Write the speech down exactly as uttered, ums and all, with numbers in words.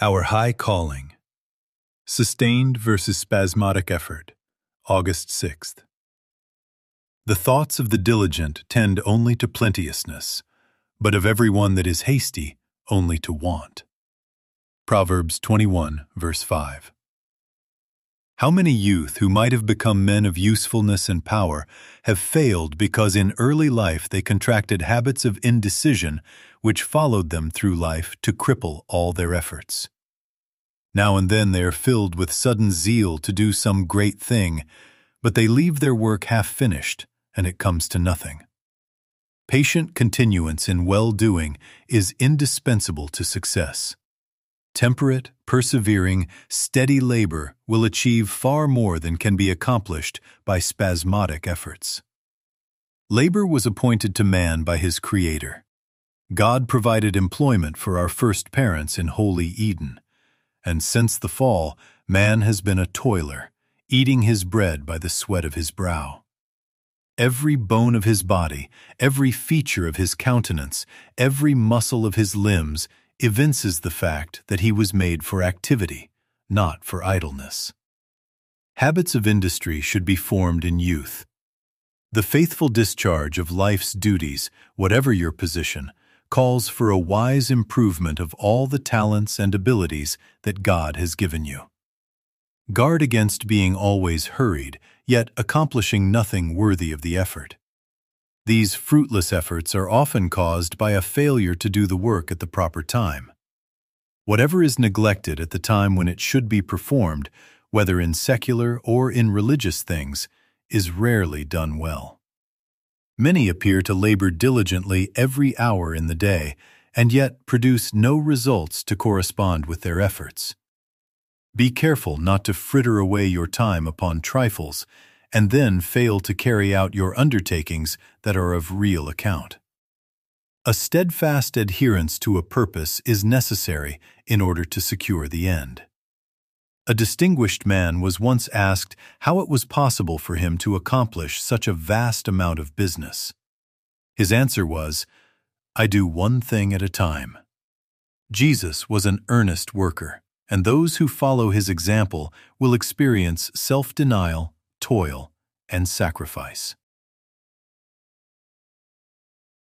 Our High Calling. Sustained versus Spasmodic Effort, August sixth. The thoughts of the diligent tend only to plenteousness, but of every one that is hasty only to want. Proverbs twenty-one, verse five. How many youth who might have become men of usefulness and power have failed because in early life they contracted habits of indecision which followed them through life to cripple all their efforts. Now and then they are filled with sudden zeal to do some great thing, but they leave their work half finished, and it comes to nothing. Patient continuance in well-doing is indispensable to success. Temperate, persevering, steady labor will achieve far more than can be accomplished by spasmodic efforts. Labor was appointed to man by his Creator. God provided employment for our first parents in holy Eden, and since the fall, man has been a toiler, eating his bread by the sweat of his brow. Every bone of his body, every feature of his countenance, every muscle of his limbs evinces the fact that he was made for activity, not for idleness. Habits of industry should be formed in youth. The faithful discharge of life's duties, whatever your position, calls for a wise improvement of all the talents and abilities that God has given you. Guard against being always hurried, yet accomplishing nothing worthy of the effort. These fruitless efforts are often caused by a failure to do the work at the proper time. Whatever is neglected at the time when it should be performed, whether in secular or in religious things, is rarely done well. Many appear to labor diligently every hour in the day, and yet produce no results to correspond with their efforts. Be careful not to fritter away your time upon trifles, and then fail to carry out your undertakings that are of real account. A steadfast adherence to a purpose is necessary in order to secure the end. A distinguished man was once asked how it was possible for him to accomplish such a vast amount of business. His answer was, "I do one thing at a time." Jesus was an earnest worker, and those who follow his example will experience self-denial, toil, and sacrifice.